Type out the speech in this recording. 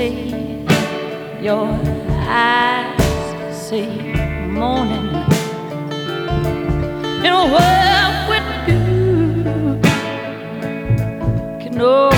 say your eyes say morning in a world with you can